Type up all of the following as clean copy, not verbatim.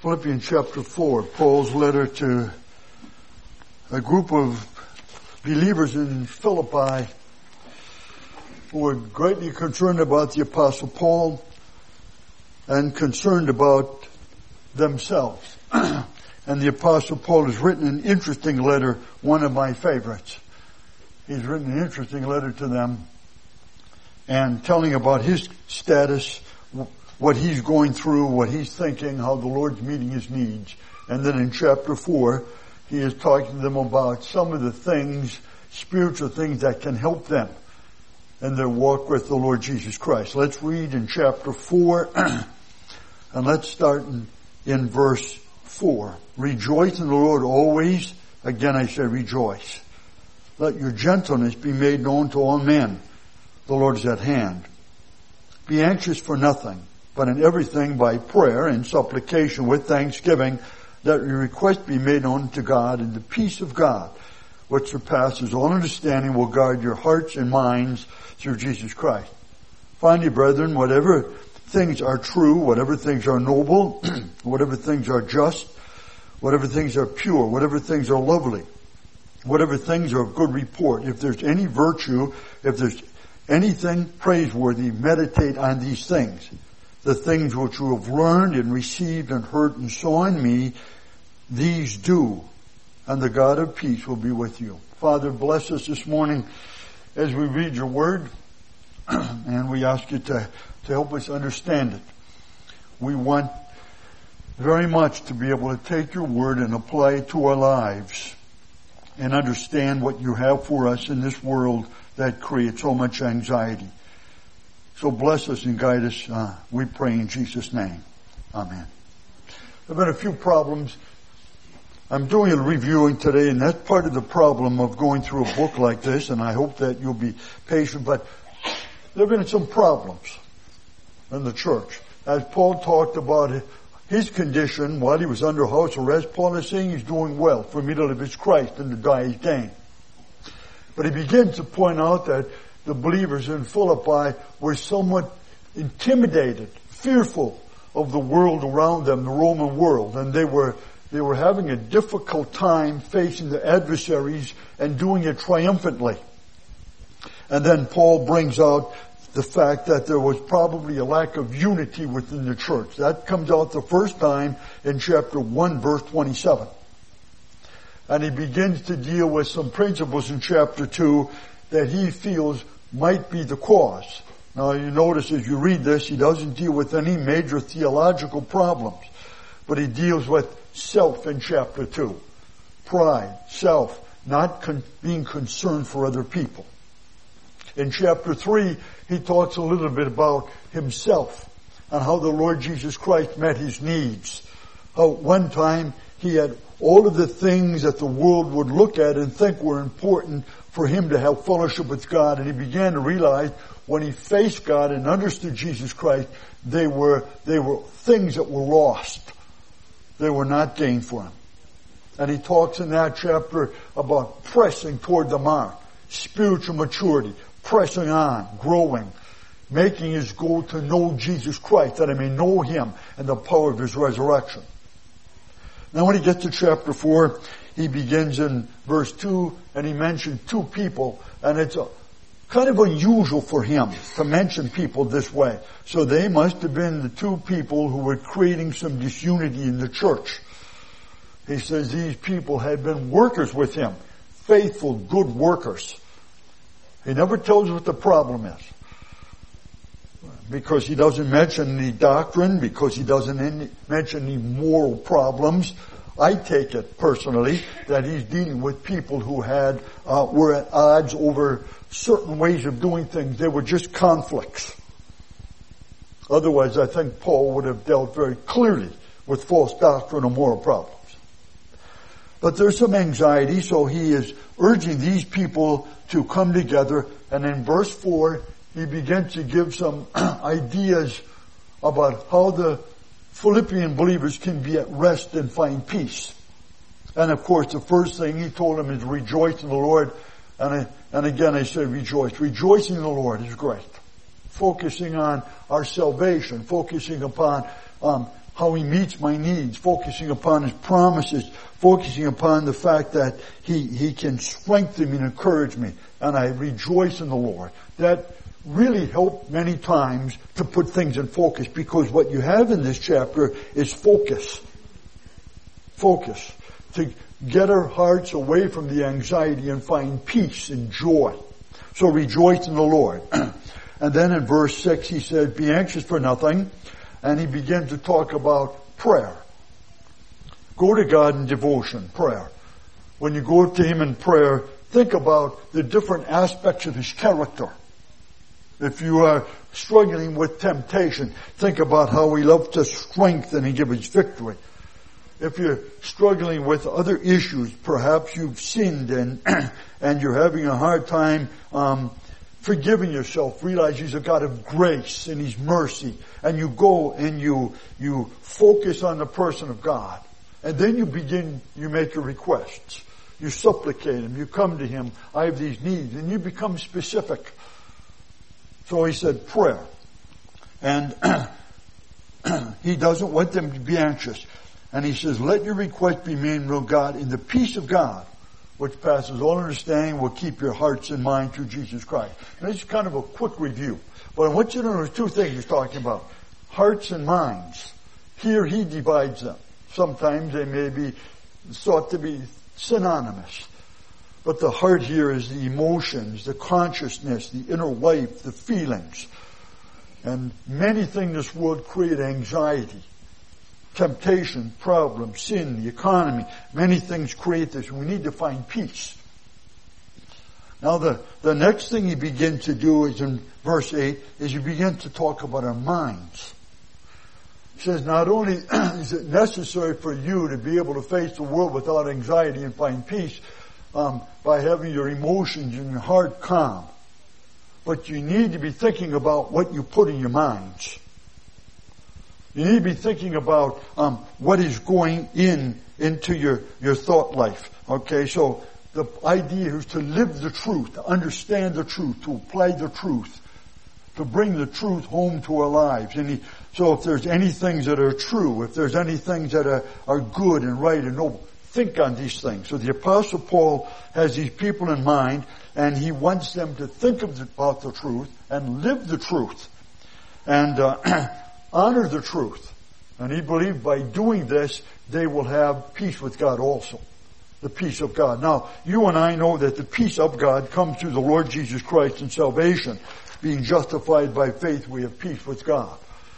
Philippians chapter 4, Paul's letter to a group of believers in Philippi who were greatly concerned about the Apostle Paul and concerned about themselves. And the Apostle Paul has written an interesting letter, one of my favorites. He's written an interesting letter to them and telling about his status, what he's going through, what he's thinking, how the Lord's meeting his needs. And then in chapter 4, he is talking to them about some of the things, spiritual things that can help them in their walk with the Lord Jesus Christ. Let's read in chapter 4, and let's start in verse 4. Rejoice in the Lord always. Again I say rejoice. Let your gentleness be made known to all men. The Lord is at hand. Be anxious for nothing, but in everything by prayer and supplication with thanksgiving, that your request be made known to God, and the peace of God, which surpasses all understanding, will guard your hearts and minds through Jesus Christ. Finally, brethren, whatever things are true, whatever things are noble, whatever things are just, whatever things are pure, whatever things are lovely, whatever things are of good report, if there's any virtue, if there's anything praiseworthy, meditate on these things. The things which you have learned and received and heard and saw in me, these do, and the God of peace will be with you. Father, bless us this morning as we read your word, and we ask you to help us understand it. We want very much to be able to take your word and apply it to our lives and understand what you have for us in this world that creates so much anxiety. So bless us and guide us, we pray in Jesus' name. Amen. There have been a few problems. I'm doing a reviewing today, and that's part of the problem of going through a book like this, and I hope that you'll be patient, but there have been some problems in the church. As Paul talked about his condition while he was under house arrest, Paul is saying he's doing well. For me to live is Christ and to die is gain. But he begins to point out that the believers in Philippi were somewhat intimidated, fearful of the world around them, the Roman world, and they were having a difficult time facing the adversaries and doing it triumphantly. And then Paul brings out the fact that there was probably a lack of unity within the church. That comes out the first time in chapter 1, verse 27. And he begins to deal with some principles in chapter 2 that he feels might be the cause. Now you notice as you read this, he doesn't deal with any major theological problems, but he deals with self in chapter 2. Pride, self, not being concerned for other people. In chapter 3, he talks a little bit about himself and how the Lord Jesus Christ met his needs. How one time he had all of the things that the world would look at and think were important for him to have fellowship with God. And he began to realize when he faced God and understood Jesus Christ, they were things that were lost. They were not gained for him. And he talks in that chapter about pressing toward the mark, spiritual maturity, pressing on, growing, making his goal to know Jesus Christ, that I may know him and the power of his resurrection. Now when he gets to chapter 4, he begins in verse 2, and he mentions two people, and it's kind of unusual for him to mention people this way. So they must have been the two people who were creating some disunity in the church. He says these people had been workers with him, faithful, good workers. He never tells what the problem is. Because he doesn't mention any doctrine, because he doesn't mention any moral problems. I take it personally that he's dealing with people who were at odds over certain ways of doing things. They were just conflicts. Otherwise, I think Paul would have dealt very clearly with false doctrine or moral problems. But there's some anxiety, so he is urging these people to come together. And in verse 4, he begins to give some ideas about how the Philippian believers can be at rest and find peace. And of course, the first thing he told them is rejoice in the Lord. And again, I say rejoice. Rejoicing in the Lord is great. Focusing on our salvation, focusing upon how He meets my needs, focusing upon His promises, focusing upon the fact that He can strengthen me and encourage me, and I rejoice in the Lord. That really helped many times to put things in focus, because what you have in this chapter is focus. Focus. To get our hearts away from the anxiety and find peace and joy. So rejoice in the Lord. And then in verse 6 he said, be anxious for nothing. And he began to talk about prayer. Go to God in devotion, prayer. When you go to Him in prayer, think about the different aspects of His character. If you are struggling with temptation, think about how He loves to strengthen and give us victory. If you're struggling with other issues, perhaps you've sinned and you're having a hard time forgiving yourself, realize He's a God of grace and His mercy, and you go and you focus on the person of God, and then you make your requests, you supplicate Him, you come to Him, I have these needs, and you become specific. So he said prayer, and He doesn't want them to be anxious. And he says, let your request be made known to God, in the peace of God, which passes all understanding, will keep your hearts and mind through Jesus Christ. And this is kind of a quick review. But I want you to know there's two things he's talking about. Hearts and minds. Here he divides them. Sometimes they may be thought to be synonymous. But the heart here is the emotions, the consciousness, the inner life, the feelings. And many things in this world create anxiety. Temptation, problem, sin, the economy, many things create this. We need to find peace. Now the next thing he begins to do is in verse 8, is he begins to talk about our minds. He says not only is it necessary for you to be able to face the world without anxiety and find peace by having your emotions and your heart calm, but you need to be thinking about what you put in your minds. You need to be thinking about what is going into your thought life. Okay, so the idea is to live the truth, to understand the truth, to apply the truth, to bring the truth home to our lives. So if there's any things that are true, if there's any things that are good and right and noble, think on these things. So the Apostle Paul has these people in mind, and he wants them to think about the truth and live the truth. And honor the truth. And he believed by doing this, they will have peace with God also. The peace of God. Now, you and I know that the peace of God comes through the Lord Jesus Christ in salvation. Being justified by faith, we have peace with God.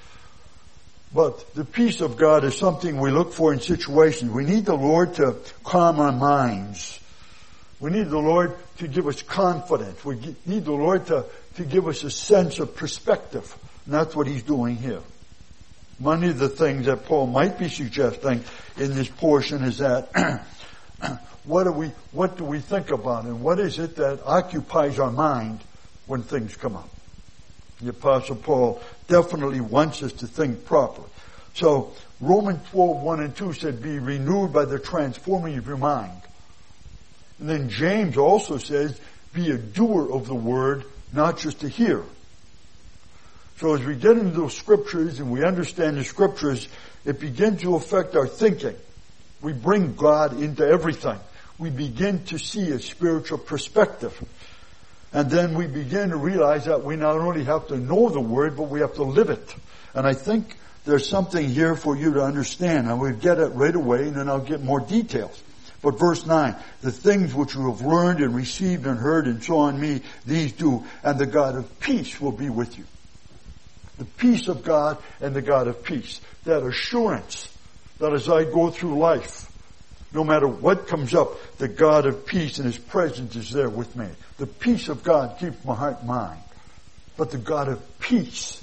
But the peace of God is something we look for in situations. We need the Lord to calm our minds. We need the Lord to give us confidence. We need the Lord to give us a sense of perspective. And that's what he's doing here. Many of the things that Paul might be suggesting in this portion is that what do we think about, and what is it that occupies our mind when things come up? The Apostle Paul definitely wants us to think properly. So Romans 12:1 and 2 said, be renewed by the transforming of your mind. And then James also says, be a doer of the word, not just a hearer. So as we get into those scriptures and we understand the scriptures, it begins to affect our thinking. We bring God into everything. We begin to see a spiritual perspective. And then we begin to realize that we not only have to know the Word, but we have to live it. And I think there's something here for you to understand. I will get it right away, and then I'll get more details. But verse 9, the things which you have learned and received and heard and saw in me, these do, and the God of peace will be with you. The peace of God and the God of peace. That assurance that as I go through life, no matter what comes up, the God of peace and His presence is there with me. The peace of God keeps my heart and mind. But the God of peace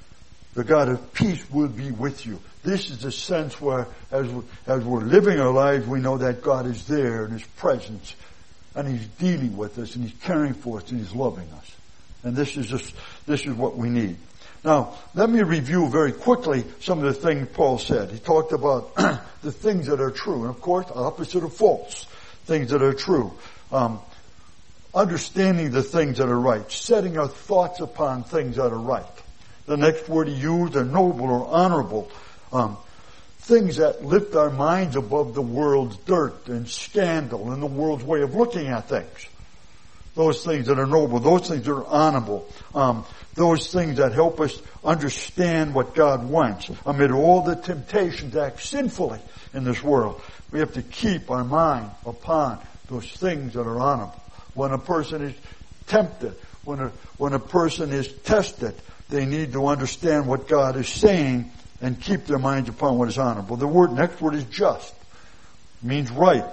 will be with you. This is the sense where, as we're living our lives, we know that God is there in His presence, and He's dealing with us, and He's caring for us, and He's loving us. And this is what we need. Now, let me review very quickly some of the things Paul said. He talked about the things that are true, and of course, opposite of false. Things that are true. Understanding the things that are right. Setting our thoughts upon things that are right. The next word he used, are noble or honorable. things that lift our minds above the world's dirt and scandal and the world's way of looking at things. Those things that are noble, those things that are honorable, those things that help us understand what God wants amid all the temptation to act sinfully in this world. We have to keep our mind upon those things that are honorable. When a person is tempted, when a person is tested, they need to understand what God is saying and keep their minds upon what is honorable. The next word is just. It means right.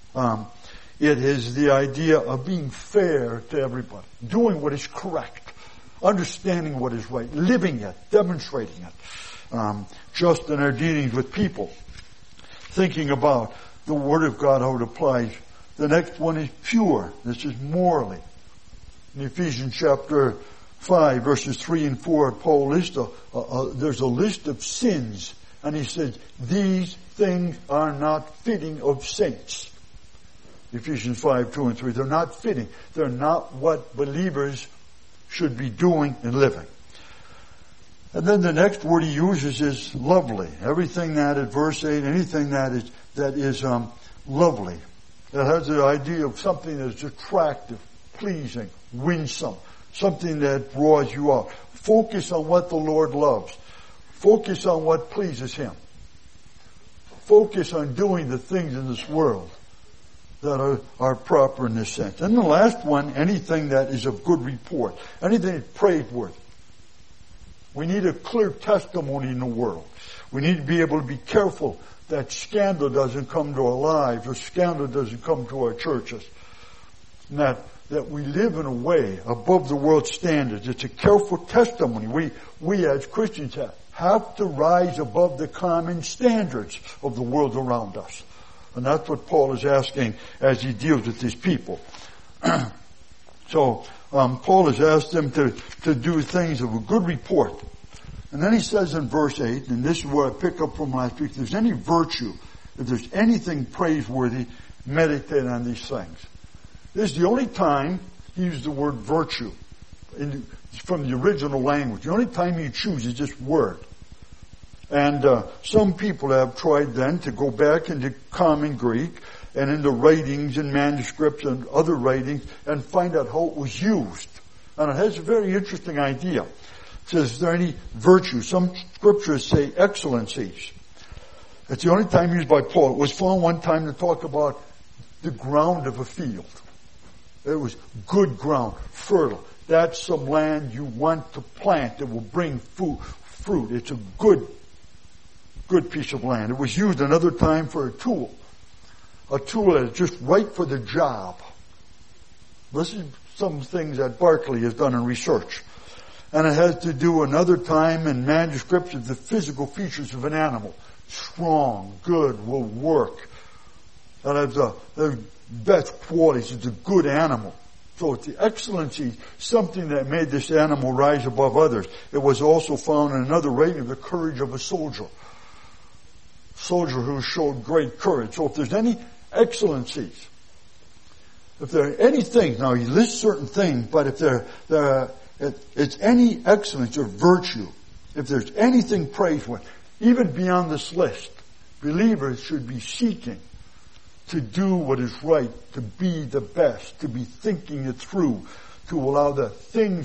It is the idea of being fair to everybody, doing what is correct, understanding what is right, living it, demonstrating it. Just in our dealings with people, thinking about the Word of God, how it applies. The next one is pure. This is morally. In Ephesians chapter 5, verses 3 and 4, Paul lists there's a list of sins, and he says, these things are not fitting of saints. Ephesians 5, 2 and 3. They're not fitting. They're not what believers should be doing and living. And then the next word he uses is lovely. Everything that at verse 8, anything that is lovely. That has the idea of something that is attractive, pleasing, winsome. Something that draws you out. Focus on what the Lord loves. Focus on what pleases Him. Focus on doing the things in this world that are proper in this sense. And the last one, anything that is of good report. Anything that's praiseworthy. We need a clear testimony in the world. We need to be able to be careful that scandal doesn't come to our lives or scandal doesn't come to our churches. And that we live in a way above the world's standards. It's a careful testimony. We as Christians have to rise above the common standards of the world around us. And that's what Paul is asking as he deals with these people. So, Paul has asked them to do things of a good report. And then he says in verse 8, and this is where I pick up from last week, if there's any virtue, if there's anything praiseworthy, meditate on these things. This is the only time he used the word virtue from the original language. The only time he chooses this word. And some people have tried then to go back into common Greek and into writings and manuscripts and other writings and find out how it was used. And it has a very interesting idea. It says, is there any virtue? Some scriptures say excellencies. It's the only time used by Paul. It was found one time to talk about the ground of a field. It was good ground, fertile. That's some land you want to plant that will bring fruit. It's a good piece of land. It was used another time for a tool that is just right for the job. This is some things that Barclay has done in research. And it has to do another time in manuscripts of the physical features of an animal. Strong, good, will work. And has the best qualities. It's a good animal. So it's the excellency, something that made this animal rise above others. It was also found in another writing of the courage of a soldier. Soldier who showed great courage. So if there's any excellencies, if there are anything, now he lists certain things, but if it's any excellence or virtue, if there's anything praiseworthy, even beyond this list, believers should be seeking to do what is right, to be the best, to be thinking it through, to allow the things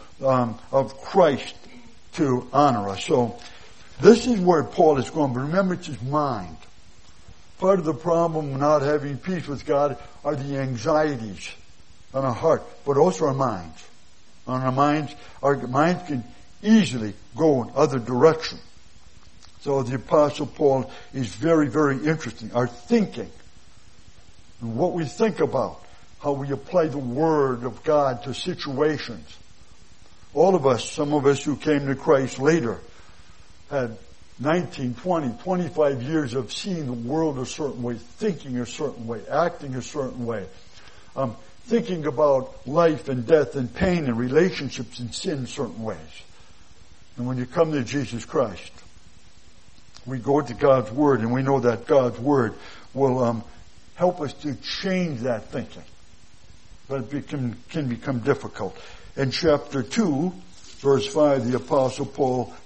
of Christ to honor us. So this is where Paul is going, but remember it's his mind. Part of the problem of not having peace with God are the anxieties on our heart, but also our minds. Our minds can easily go in other directions. So the Apostle Paul is very, very interesting. Our thinking, and what we think about, how we apply the Word of God to situations. All of us, some of us who came to Christ later, had 19, 20, 25 years of seeing the world a certain way, thinking a certain way, acting a certain way, thinking about life and death and pain and relationships and sin certain ways. And when you come to Jesus Christ, we go to God's Word, and we know that God's Word will help us to change that thinking. But it can become difficult. In chapter 2, verse 5, the Apostle Paul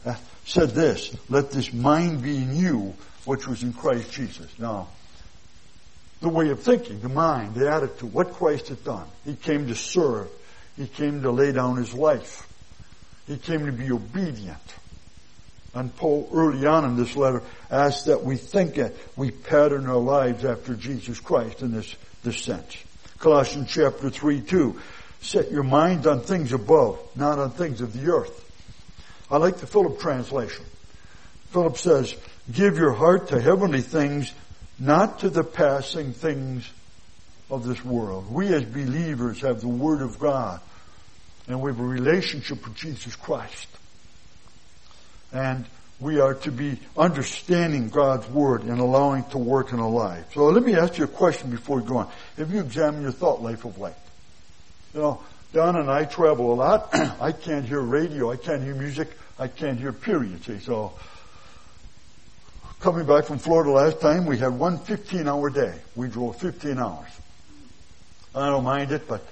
said this, let this mind be in you, which was in Christ Jesus. Now, the way of thinking, the mind, the attitude, what Christ had done. He came to serve. He came to lay down his life. He came to be obedient. And Paul, early on in this letter, asks that we think it, we pattern our lives after Jesus Christ in this sense. Colossians chapter 3:2, set your mind on things above, not on things of the earth. I like the Philip translation. Philip says, give your heart to heavenly things, not to the passing things of this world. We as believers have the Word of God, and we have a relationship with Jesus Christ. And we are to be understanding God's Word and allowing it to work in our lives. So let me ask you a question before we go on. Have you examined your thought life of late? You know, Don and I travel a lot. I can't hear radio. I can't hear music. I can't hear period. See, so coming back from Florida last time, we had one 15-hour day. We drove 15 hours. I don't mind it, but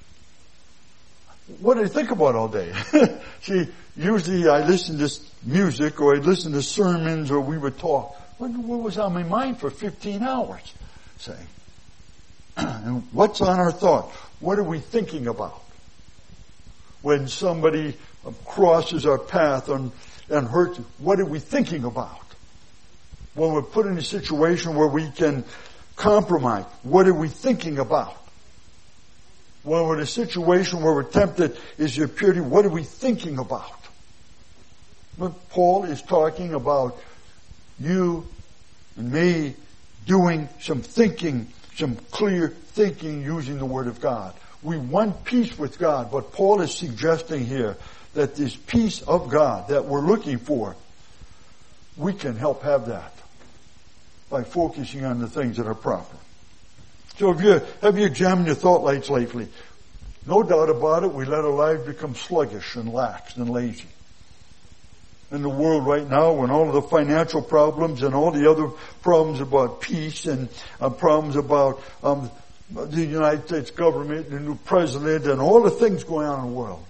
what do you think about all day? See, usually I listen to music or I'd listen to sermons or we would talk. What was on my mind for 15 hours? Say. And what's on our thought? What are we thinking about? When somebody crosses our path and hurts, what are we thinking about? When we're put in a situation where we can compromise, what are we thinking about? When we're in a situation where we're tempted, is there purity? What are we thinking about? When Paul is talking about you and me doing some thinking, some clear thinking using the Word of God. We want peace with God, but Paul is suggesting here that this peace of God that we're looking for, we can help have that by focusing on the things that are proper. So have you examined your thought lives lately? No doubt about it, we let our lives become sluggish and lax and lazy. In the world right now, when all of the financial problems and all the other problems about peace and problems about the United States government and the new president and all the things going on in the world,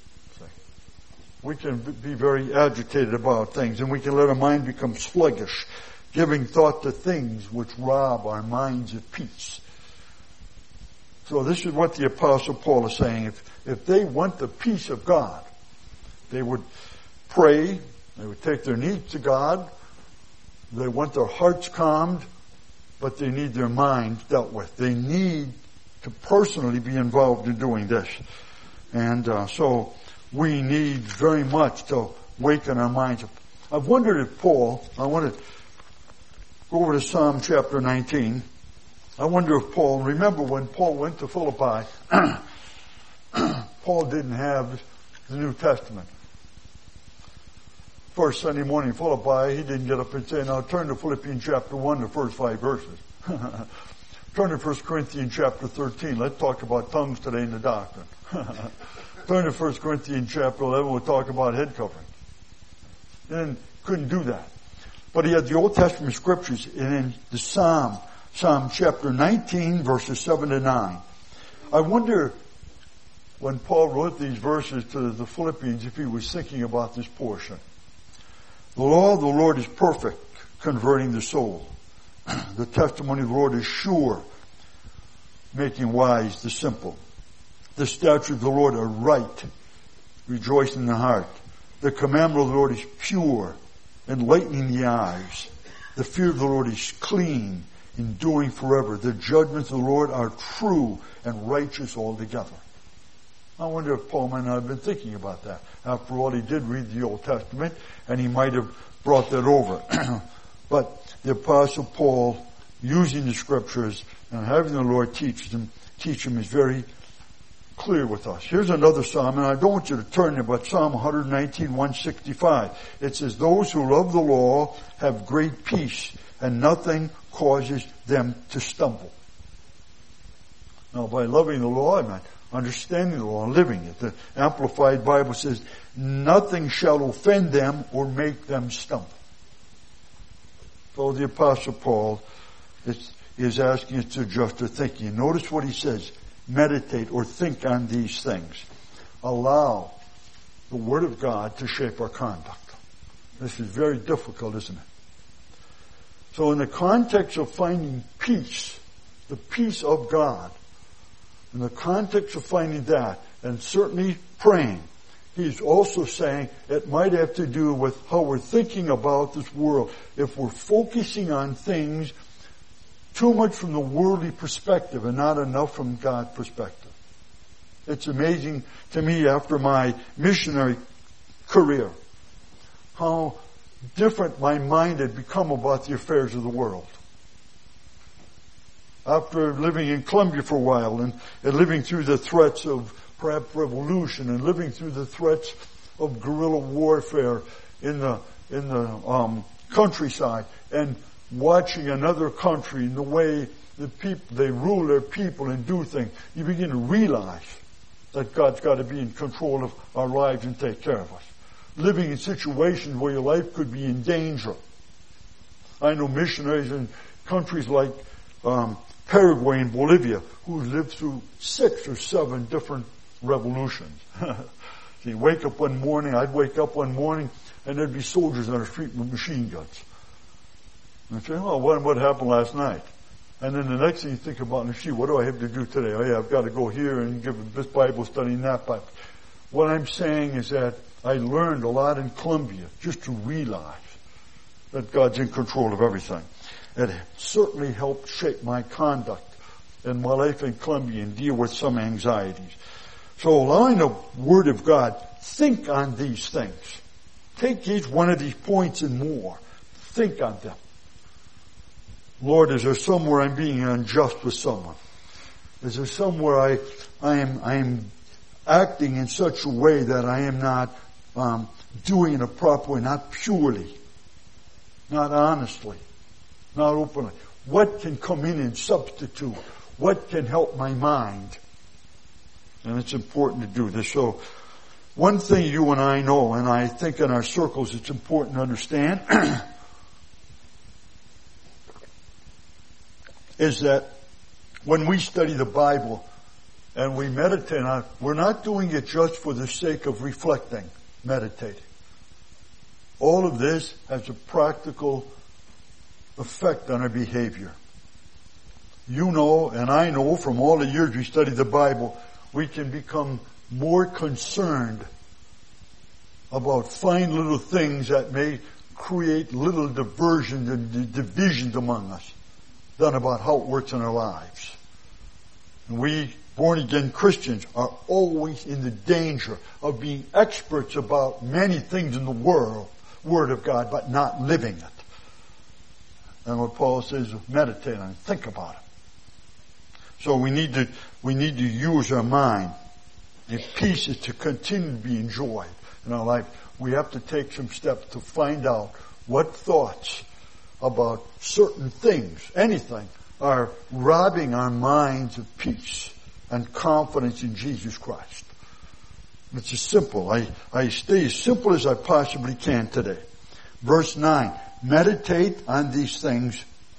we can be very agitated about things, and we can let our mind become sluggish, giving thought to things which rob our minds of peace. So this is what the Apostle Paul is saying. If they want the peace of God, they would pray, they would take their needs to God, they want their hearts calmed, but they need their minds dealt with. They need to personally be involved in doing this. And so we need very much to waken our minds. I've wondered if Paul, I want to go over to Psalm chapter 19. I wonder if Paul, remember when Paul went to Philippi, Paul didn't have the New Testament. First Sunday morning in Philippi, he didn't get up and say, now turn to Philippians chapter 1, the first 5 verses. Turn to 1 Corinthians chapter 13. Let's talk about tongues today in the doctrine. Turn to 1 Corinthians chapter 11, we'll talk about head covering. And couldn't do that. But he had the Old Testament scriptures and in the Psalm chapter 19, verses 7 to 9. I wonder when Paul wrote these verses to the Philippians if he was thinking about this portion. The law of the Lord is perfect, converting the soul. The testimony of the Lord is sure, making wise the simple. The statutes of the Lord are right, rejoicing the heart. The commandment of the Lord is pure, enlightening the eyes. The fear of the Lord is clean, enduring forever. The judgments of the Lord are true and righteous altogether. I wonder if Paul might not have been thinking about that. After all, he did read the Old Testament, and he might have brought that over. But the Apostle Paul, using the Scriptures and having the Lord teach him is very clear with us. Here's another psalm, and I don't want you to turn there, but Psalm 119, 165. It says, those who love the law have great peace, and nothing causes them to stumble. Now, by loving the law, I mean understanding the law and living it. The Amplified Bible says, nothing shall offend them or make them stumble. So the Apostle Paul is asking us to adjust our thinking. Notice what he says. Meditate or think on these things. Allow the Word of God to shape our conduct. This is very difficult, isn't it? So in the context of finding peace, the peace of God, in the context of finding that, and certainly praying, he's also saying it might have to do with how we're thinking about this world. If we're focusing on things too much from the worldly perspective and not enough from God's perspective. It's amazing to me after my missionary career how different my mind had become about the affairs of the world. After living in Colombia for a while and living through the threats of perhaps revolution and living through the threats of guerrilla warfare in the countryside and watching another country and the way the people, they rule their people and do things, you begin to realize that God's got to be in control of our lives and take care of us. Living in situations where your life could be in danger. I know missionaries in countries like Paraguay and Bolivia who lived through 6 or 7 different revolutions. So you wake up one morning, I'd wake up one morning, and there'd be soldiers on the street with machine guns. And I'd say, oh, what happened last night? And then the next thing you think about, gee, what do I have to do today? Oh yeah, I've got to go here and give this Bible study and that Bible. What I'm saying is that I learned a lot in Colombia just to realize that God's in control of everything. It certainly helped shape my conduct in my life in Colombia and deal with some anxieties. So allowing the Word of God, think on these things. Take each one of these points and more. Think on them. Lord, is there somewhere I'm being unjust with someone? Is there somewhere I am acting in such a way that I am not doing it in a proper way, not purely, not honestly, not openly? What can come in and substitute? What can help my mind? And it's important to do this. So one thing you and I know, and I think in our circles it's important to understand, is that when we study the Bible and we meditate on it, we're not doing it just for the sake of reflecting, meditating. All of this has a practical effect on our behavior. You know, and I know from all the years we study the Bible, we can become more concerned about fine little things that may create little diversions and divisions among us than about how it works in our lives. And we born-again Christians are always in the danger of being experts about many things in the Word of God, but not living it. And what Paul says, meditate on it, think about it. So we need to use our mind. If peace is to continue to be enjoyed in our life, we have to take some steps to find out what thoughts about certain things, anything, are robbing our minds of peace and confidence in Jesus Christ. It's as simple. I stay as simple as I possibly can today. Verse 9, meditate on these things.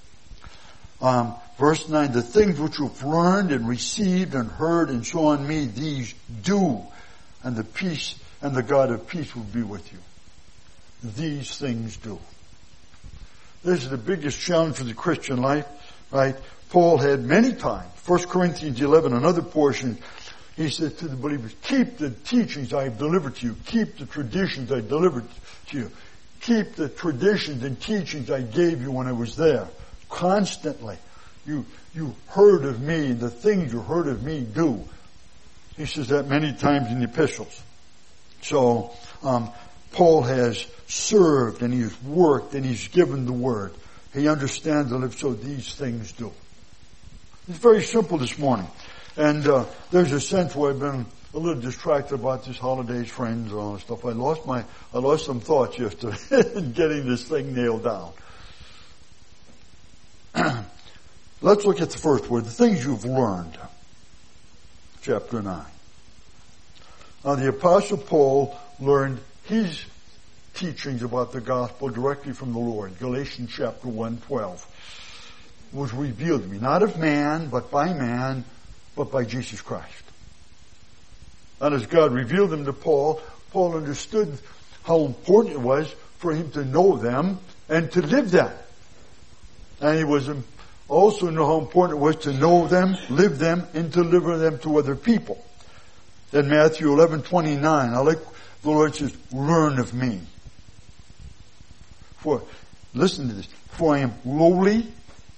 Verse 9, the things which you've learned and received and heard and saw in me, these do, and the peace and the God of peace will be with you. These things do. This is the biggest challenge for the Christian life, right? Paul had many times, 1 Corinthians 11, another portion, he said to the believers, keep the teachings I have delivered to you. Keep the traditions I delivered to you. Keep the traditions and teachings I gave you when I was there. Constantly. You heard of me, the things you heard of me do. He says that many times in the epistles. So, Paul has served and he's worked and he's given the word. He understands the life, so these things do. It's very simple this morning. And there's a sense where I've been a little distracted about this holidays, friends, and all that stuff. I lost some thoughts yesterday in getting this thing nailed down. Let's look at the first word, the things you've learned. Chapter 9. Now the Apostle Paul learned his teachings about the gospel directly from the Lord. Galatians chapter 1:12 was revealed to me, not of man, but by Jesus Christ. And as God revealed them to Paul, Paul understood how important it was for him to know them and to live them. And he was also know how important it was to know them, live them, and deliver them to other people. In Matthew 11:29, I like the Lord says, learn of me. Listen to this. For I am lowly,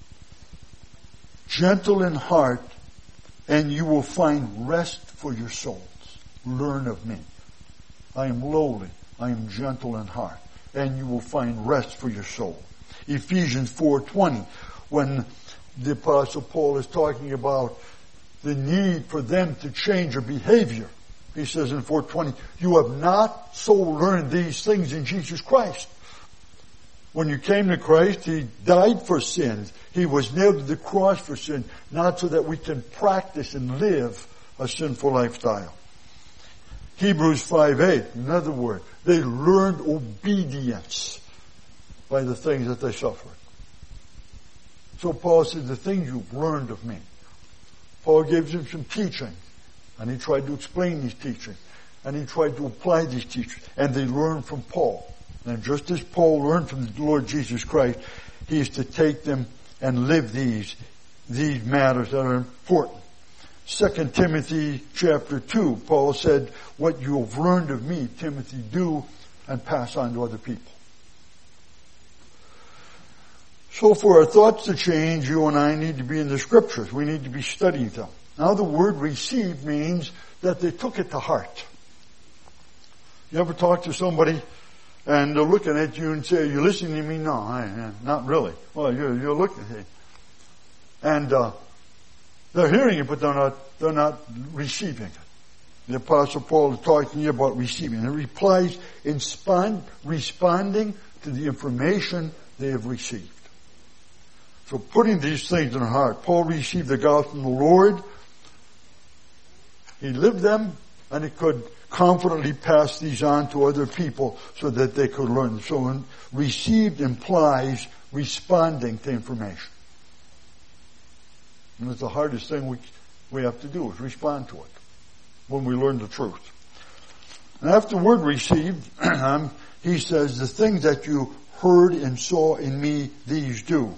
gentle in heart, and you will find rest for your souls. Learn of me. I am lowly, I am gentle in heart, and you will find rest for your soul. Ephesians 4:20, when the Apostle Paul is talking about the need for them to change their behavior. He says in 4:20, you have not so learned these things in Jesus Christ. When you came to Christ, He died for sins. He was nailed to the cross for sin, not so that we can practice and live a sinful lifestyle. Hebrews 5:8, another word, they learned obedience by the things that they suffered. So Paul said, the things you've learned of me. Paul gives him some teaching, and he tried to explain these teachings, and he tried to apply these teachings, and they learned from Paul. And just as Paul learned from the Lord Jesus Christ, he is to take them and live these matters that are important. 2 Timothy chapter 2, Paul said, what you have learned of me, Timothy, do and pass on to other people. So for our thoughts to change, you and I need to be in the Scriptures. We need to be studying them. Now the word receive means that they took it to heart. You ever talk to somebody and they're looking at you and say, are you listening to me? No, not really. Well, you're looking at me. And they're hearing it, but they're not receiving it. The Apostle Paul is talking here about receiving. It replies responding to the information they have received. So putting these things in their heart. Paul received the gospel from the Lord. He lived them, and he could confidently pass these on to other people so that they could learn. So received implies responding to information. And it's the hardest thing we have to do is respond to it when we learn the truth. And after the word received, he says, the things that you heard and saw in me, these do.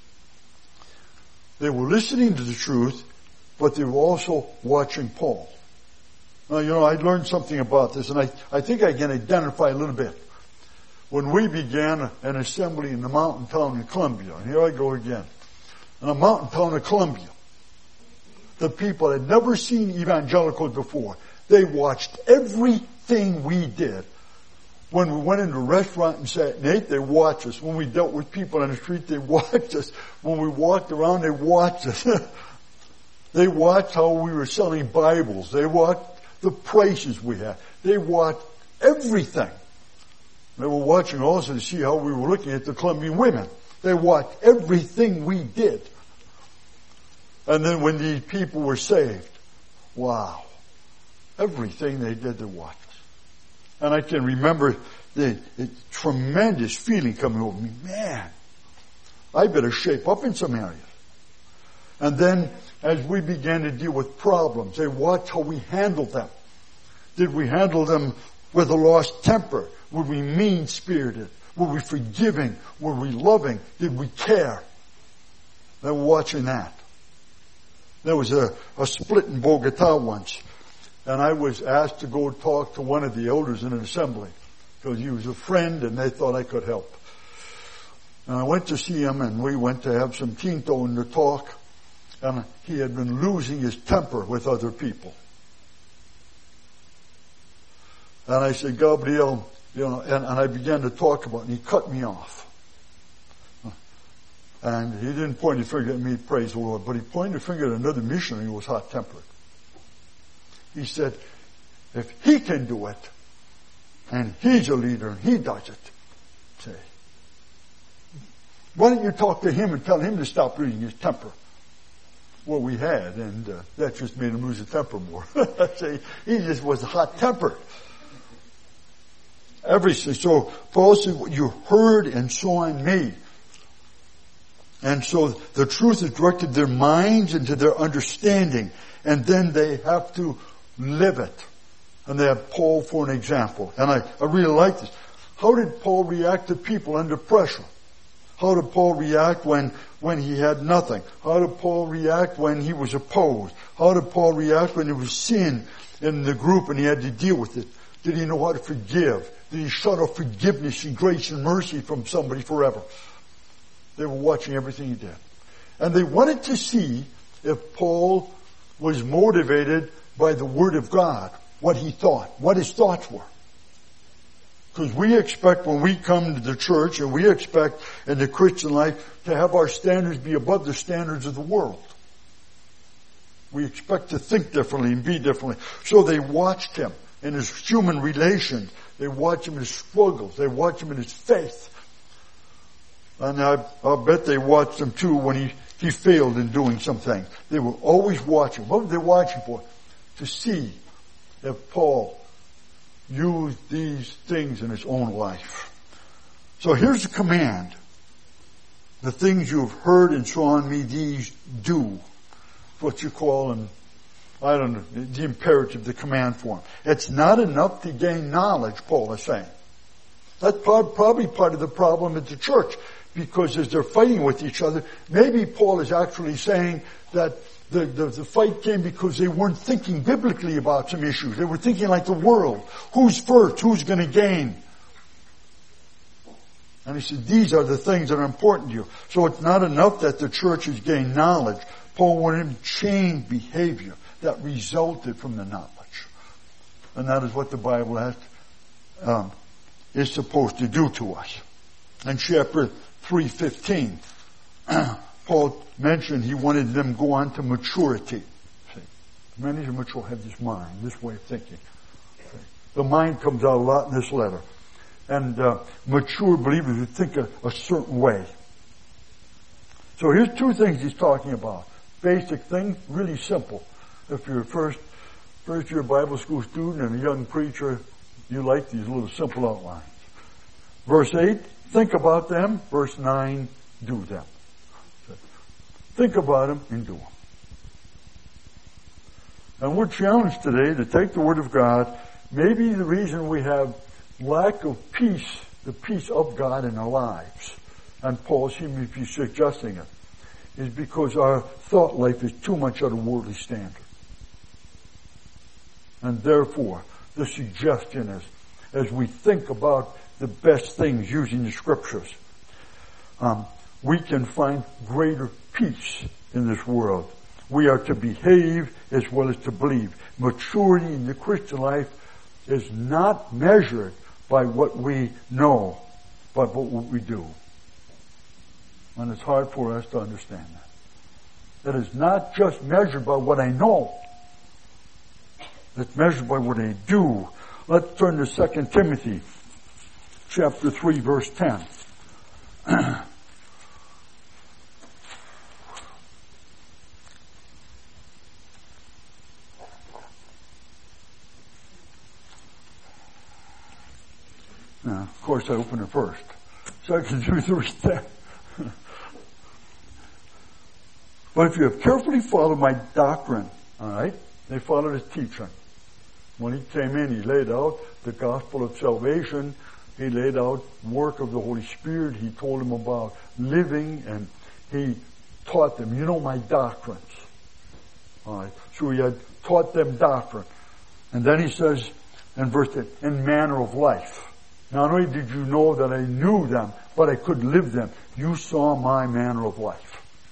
They were listening to the truth, but they were also watching Paul. Now, I learned something about this, and I think I can identify a little bit. When we began an assembly in the mountain town in Columbia, and here I go again, in a mountain town of Columbia, the people had never seen evangelicals before. They watched everything we did. When we went into a restaurant and sat and ate, they watched us. When we dealt with people on the street, they watched us. When we walked around, they watched us. They watched how we were selling Bibles. They watched the prices we had. They watched everything. They were watching also to see how we were looking at the Colombian women. They watched everything we did. And then when these people were saved, wow. Everything they did, they watched us. And I can remember the tremendous feeling coming over me. Man, I better shape up in some areas. And then as we began to deal with problems, they watched how we handled them. Did we handle them with a lost temper? Were we mean-spirited? Were we forgiving? Were we loving? Did we care? They were watching that. There was a split in Bogota once, and I was asked to go talk to one of the elders in an assembly because he was a friend and they thought I could help. And I went to see him, and we went to have some tinto and to talk, and he had been losing his temper with other people. And I said, Gabriel, and I began to talk about it, and he cut me off. And he didn't point a finger at me, praise the Lord, but he pointed a finger at another missionary who was hot-tempered. He said, if he can do it, and he's a leader, and he does it, say, why don't you talk to him and tell him to stop losing his temper? Well, we had, and that just made him lose his temper more. See, he just was hot-tempered. Everything. So Paul said, what you heard and saw in me. And so the truth has directed their minds into their understanding. And then they have to live it. And they have Paul for an example. And I really like this. How did Paul react to people under pressure? How did Paul react when he had nothing? How did Paul react when he was opposed? How did Paul react when there was sin in the group and he had to deal with it? Did he know how to forgive? Did he shut off forgiveness and grace and mercy from somebody forever? They were watching everything he did. And they wanted to see if Paul was motivated by the Word of God, what he thought, what his thoughts were. Because we expect when we come to the church, and we expect in the Christian life to have our standards be above the standards of the world. We expect to think differently and be differently. So they watched him in his human relations. They watched him in his struggles. They watched him in his faith. And I'll bet they watched him too when he failed in doing some things. They were always watching. What were they watching for? To see if Paul used these things in his own life. So here's the command. The things you have heard and saw in me, these do. What you call them, I don't know, the imperative, the command form. It's not enough to gain knowledge, Paul is saying. That's probably part of the problem at the church, because as they're fighting with each other, maybe Paul is actually saying that the fight came because they weren't thinking biblically about some issues. They were thinking like the world. Who's first? Who's going to gain? And he said, these are the things that are important to you. So it's not enough that the church has gained knowledge. Paul wanted him to change behavior that resulted from the knowledge. And that is what the Bible has, is supposed to do to us. In chapter 3:15, Paul mentioned he wanted them to go on to maturity. See, many who mature have this mind, this way of thinking. See, the mind comes out a lot in this letter. And mature believers who think a certain way. So here's two things he's talking about. Basic things, really simple. If you're a first year Bible school student and a young preacher, you like these little simple outlines. Verse 8, think about them. Verse 9, do them. Think about them and do them. And we're challenged today to take the Word of God. Maybe the reason we have lack of peace, the peace of God in our lives, and Paul seems to be suggesting it, is because our thought life is too much at a worldly standard. And therefore, the suggestion is, as we think about the best things using the Scriptures, we can find greater peace in this world. We are to behave as well as to believe. Maturity in the Christian life is not measured by what we know, but by what we do. And it's hard for us to understand that. It is not just measured by what I know. It's measured by what I do. Let's turn to 2 Timothy chapter 3, verse 10. Now, of course, I open it first. 2 Timothy 3:10. But if you have carefully followed my doctrine, all right, they followed his teaching. When he came in, he laid out the gospel of salvation. He laid out work of the Holy Spirit. He told them about living, and he taught them, you know my doctrines. All right, so he had taught them doctrine. And then he says in verse 10, in manner of life. Not only did you know that I knew them, but I could live them. You saw my manner of life.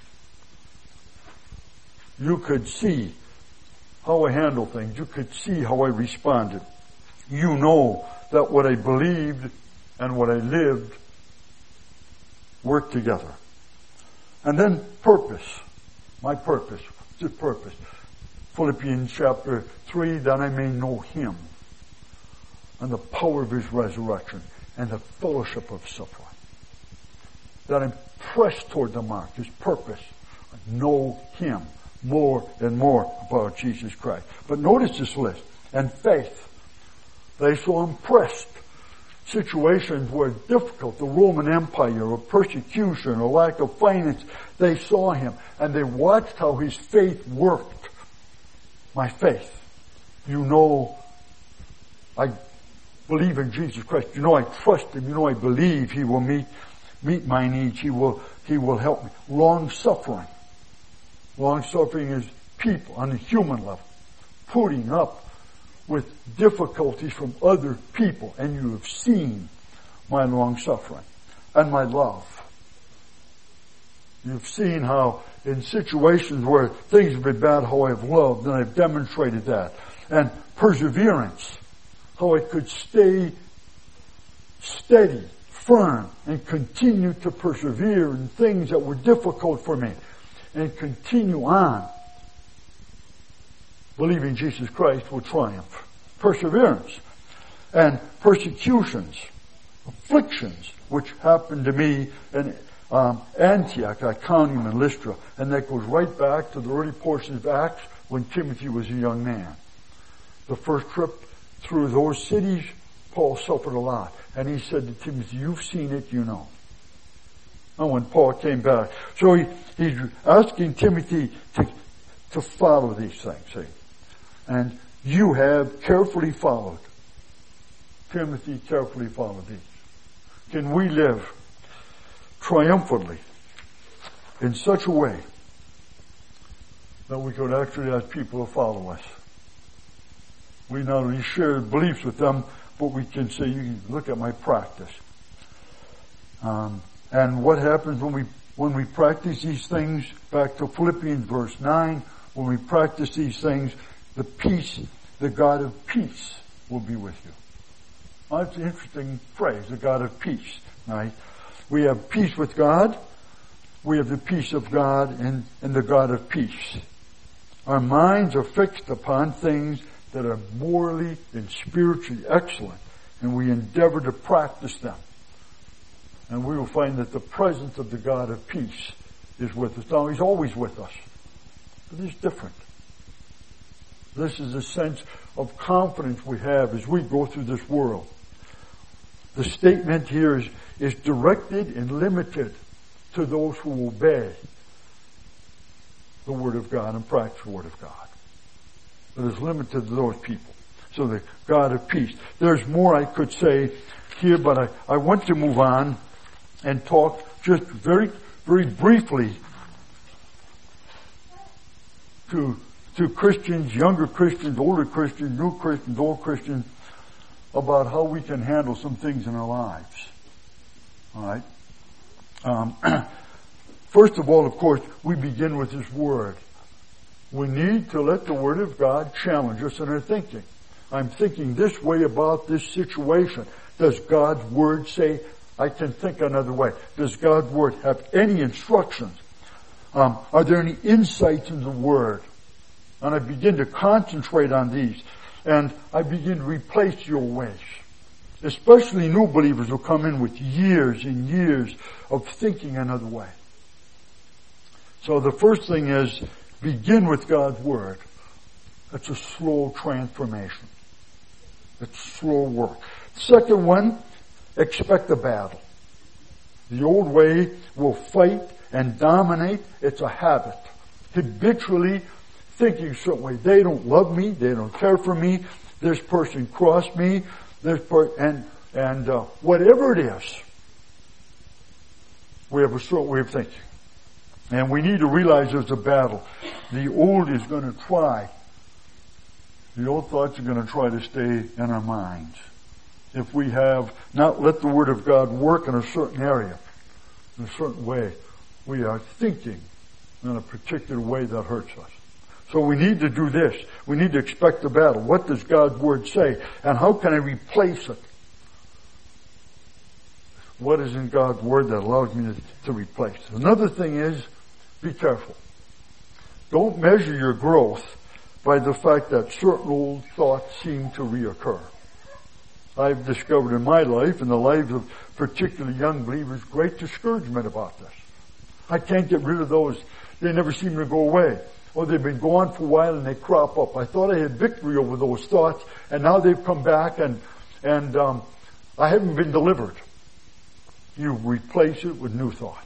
You could see how I handle things. You could see how I responded. You know that what I believed and what I lived worked together. And then purpose. My purpose. The purpose. Philippians chapter 3, that I may know him and the power of his resurrection and the fellowship of suffering. That I'm pressed toward the mark, his purpose. Know him more and more about Jesus Christ. But notice this list. And faith. They saw him pressed. Situations were difficult. The Roman Empire or persecution or lack of finance. They saw him and they watched how his faith worked. My faith. You know, I believe in Jesus Christ. You know I trust Him. You know I believe He will meet my needs. He will help me. Long-suffering. Long-suffering is people on a human level putting up with difficulties from other people, and you have seen my long-suffering and my love. You've seen how in situations where things have been bad, how I've loved, and I've demonstrated that. And perseverance, how I could stay steady, firm, and continue to persevere in things that were difficult for me, and continue on, believing Jesus Christ will triumph. Perseverance and persecutions, afflictions, which happened to me in Antioch, Iconium, and Lystra, and that goes right back to the early portions of Acts when Timothy was a young man. The first trip through those cities, Paul suffered a lot, and he said to Timothy, "You've seen it, you know." And when Paul came back, so he's asking Timothy to follow these things, see, and you have carefully followed. Timothy carefully followed these. Can we live triumphantly in such a way that we could actually ask people to follow us? We not only share beliefs with them, but we can say, "You can look at my practice." And what happens when we practice these things? Back to Philippians verse 9, when we practice these things, the peace, the God of peace will be with you. Well, that's an interesting phrase, the God of peace, right? We have peace with God. We have the peace of God and the God of peace. Our minds are fixed upon things that are morally and spiritually excellent, and we endeavor to practice them. And we will find that the presence of the God of peace is with us. Now, He's always with us, but it's different. This is a sense of confidence we have as we go through this world. The statement here is directed and limited to those who obey the Word of God and practice the Word of God. It is limited to those people. So the God of peace. There's more I could say here, but I want to move on and talk just very, very briefly to Christians, younger Christians, older Christians, new Christians, old Christians, about how we can handle some things in our lives. All right. First of all, of course, we begin with this Word. We need to let the Word of God challenge us in our thinking. I'm thinking this way about this situation. Does God's Word say I can think another way? Does God's Word have any instructions? Are there any insights in the Word? And I begin to concentrate on these. And I begin to replace your ways. Especially new believers who come in with years and years of thinking another way. So the first thing is, begin with God's Word. It's a slow transformation. It's slow work. Second one, expect a battle. The old way will fight and dominate. It's a habit. Habitually thinking a certain way. They don't love me. They don't care for me. This person crossed me. And whatever it is, we have a certain way of thinking. And we need to realize there's a battle. The old is going to try. The old thoughts are going to try to stay in our minds. If we have not let the Word of God work in a certain area, in a certain way, we are thinking in a particular way that hurts us. So we need to do this. We need to expect the battle. What does God's Word say? And how can I replace it? What is in God's Word that allows me to replace it? Another thing is, be careful. Don't measure your growth by the fact that certain old thoughts seem to reoccur. I've discovered in my life, in the lives of particularly young believers, great discouragement about this. I can't get rid of those. They never seem to go away. Or they've been gone for a while and they crop up. I thought I had victory over those thoughts, and now they've come back and I haven't been delivered. You replace it with new thoughts.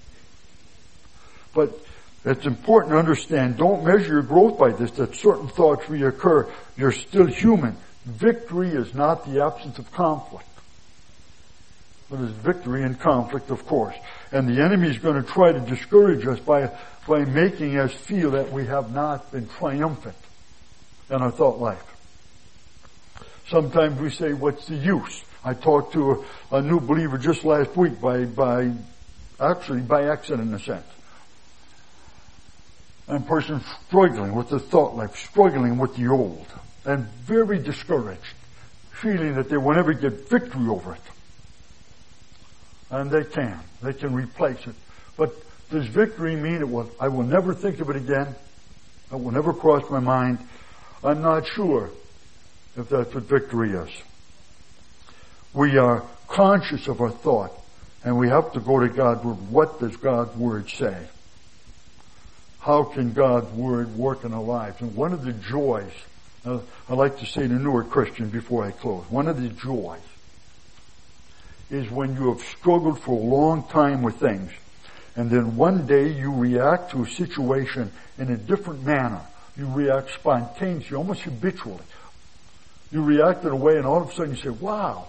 But it's important to understand, don't measure your growth by this, that certain thoughts reoccur. You're still human. victory is not the absence of conflict. But it's victory in conflict, of course. And the enemy is going to try to discourage us by making us feel that we have not been triumphant in our thought life. Sometimes we say, what's the use? I talked to a new believer just last week by accident in a sense. And a person struggling with the thought life, struggling with the old, and very discouraged, feeling that they will never get victory over it. And they can replace it. But does victory mean I will never think of it again? It will never cross my mind. I'm not sure if that's what victory is. We are conscious of our thought, and we have to go to God's Word. What does God's Word say? How can God's Word work in our lives? And one of the joys, I like to say to newer Christians before I close, one of the joys is when you have struggled for a long time with things, and then one day you react to a situation in a different manner. You react spontaneously, almost habitually. You react in a way, and all of a sudden you say, wow,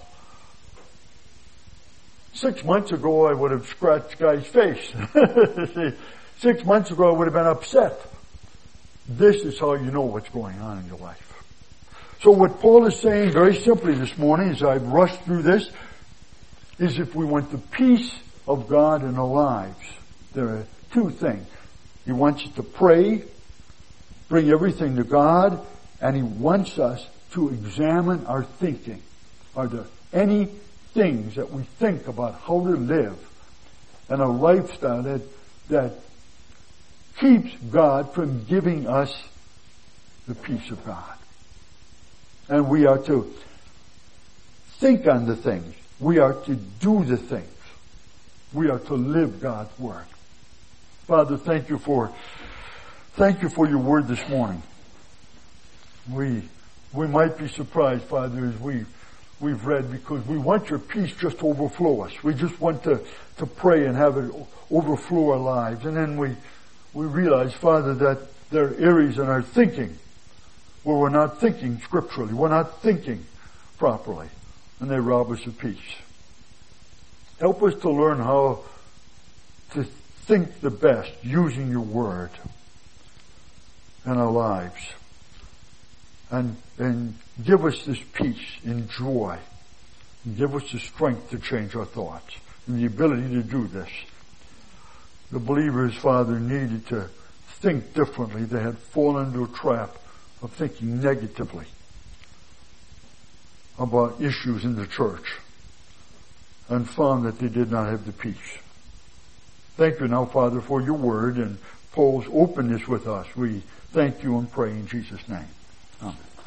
6 months ago I would have scratched the guy's face. 6 months ago I would have been upset. This is how you know what's going on in your life. So what Paul is saying very simply this morning, as I've rushed through this, is if we want the peace of God in our lives, there are two things. He wants us to pray, bring everything to God, and He wants us to examine our thinking. Are there any things that we think about how to live and a lifestyle that keeps God from giving us the peace of God? And we are to think on the things. We are to do the things. We are to live God's Word. Father, thank you for your Word this morning. We might be surprised, Father, as we've read, because we want your peace just to overflow us. We just want to pray and have it overflow our lives. And then we realize, Father, that there are areas in our thinking where we're not thinking scripturally. We're not thinking properly. And they rob us of peace. Help us to learn how to think the best using your Word in our lives. And give us this peace and joy. And give us the strength to change our thoughts and the ability to do this. The believers, Father, needed to think differently. They had fallen into a trap of thinking negatively about issues in the church and found that they did not have the peace. Thank you now, Father, for your Word and Paul's openness with us. We thank you and pray in Jesus' name. Amen.